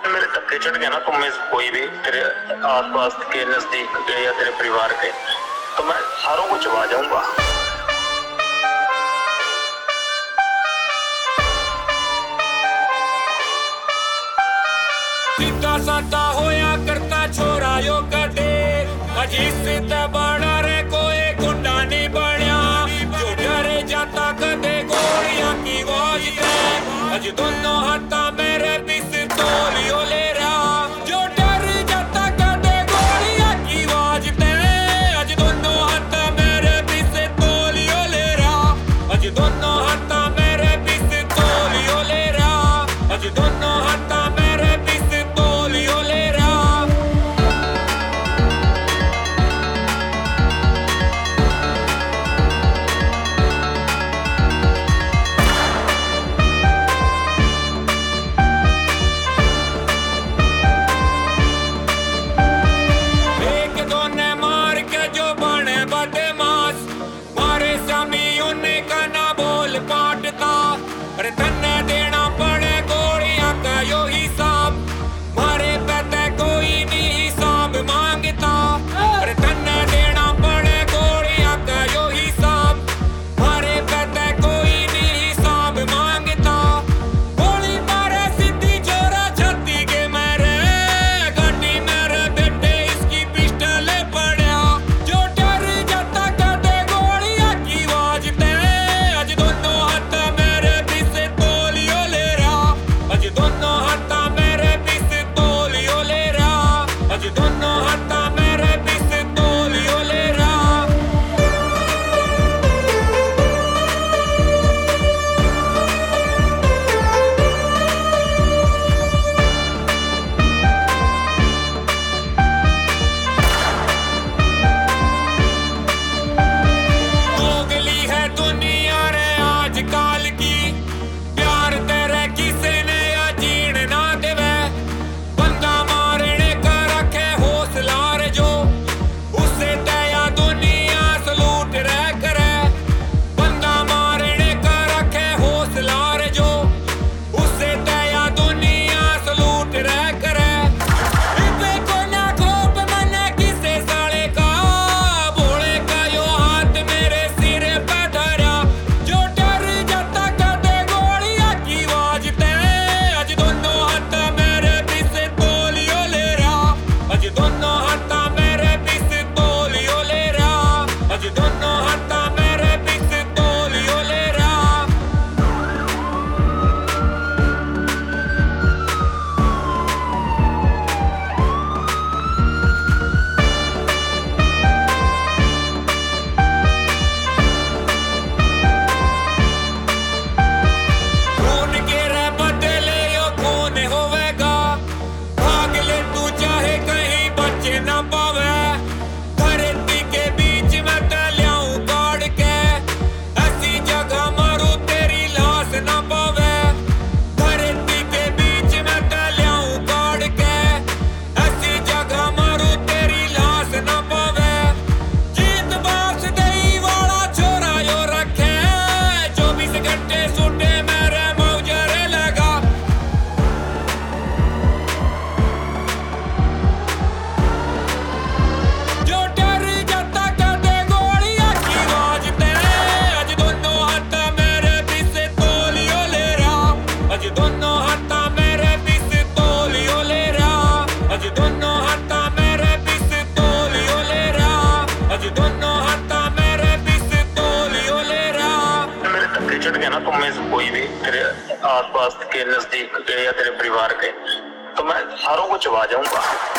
मेरे धक्के चढ़ गया ना तुम में से कोई भी, तेरे आसपास के नजदीक के या तेरे परिवार के, तो मैं सारों को चबा जाऊंगा। सीधा साधा होया करता छोरा यो कदे, अजीज से बड़ा रे कोई गुंडा नहीं बनया, जो डरे जाता कदे गोलियां की आवाज ते, अज दोनों हाथा मेरे पिस्तौलियों ले रहा, जो डर जाता कदे गोलियां की आवाज ते, अज दोनों हाथा मेरे पिस्तौलियों ले रहा, अज दोनों हाथा मेरे पिस्तौलियों ले रहा, अज दोनों हाथा मेरे पिस्तौलियों ले रहा। अरे तन्ने देना पड़े गोलियां का यो हिसाब, मारे पैते कोई नहीं हिसाब मांगता, अरे तन्ने देना पड़े गोलियां का यो हिसाब, मारे पैते कोई नहीं हिसाब मांगता, गोली मारे सीधी चोरा छाती के मेरे, गाड़ी मेरे बेटे इसकी पिस्टल पड़ा, जो डर जाता कदे गोलियां की आवाज ते, अज दोनों हाथ अज दोनों हाथा मेरे पिस्तौलियों ले रहा, अज दोनों हाथा मेरे पिस्तौलियों ले रहा। दोगली है दुनिया रे आजकल की, प्यार तेरे किसे ने ना देवे, बंदा मारने का रखे हौसला रे जो, उसे दया दुनिया सलूट रे करे, बंदा मारने का रखे हौसला रे जो, उसे दया दुनिया सलूट रे करे, इसे को ना खोप मने किसे साले का, भोले का यो हाथ मेरे सिर पे धरा, जो डर जाता कदे गोलियां की आवाज ते, अज दोनों हाथा मेरे पिस्तौलियों ले रहा, अज दोनों हाथा मेरे पिस्तौलियों ले रहा, अज दोनों हाथा मेरे पिस्तौलियों ले रहा। खून के रे बदले यो खून होवेगा, भाग ले तू चाहे कहीं बच ना पावे, धरती के बीच में तलियाऊं गाड़ के, ऐसी जगह मारू तेरी लाश ना पावे, धरती के बीच में तलियाऊं गाड़ के, ऐसी जगह मारू तेरी लाश ना पावे, जीत बास दई वाला छोरा यो रखे, 24 घंटे सुटे मेरे मौजरे लगा, जो डर जाता कदे गोलियां की आवाज ते, अज दोनों हाथा मेरे पिस्तौलियों ले रहा, अज दोनों हाथा मेरे पिस्तौलियों ले रहा, अज दोनों हाथा मेरे पिस्तौलियों ले रहा, अज दोनों हाथा मेरे पिस्तौलियों ले रहा। मेरे धक्के चढ़ गया ना तुम में से कोई भी, तेरे आसपास के नजदीक के या तेरे परिवार के, तो मैं सारों को चबा जाऊंगा।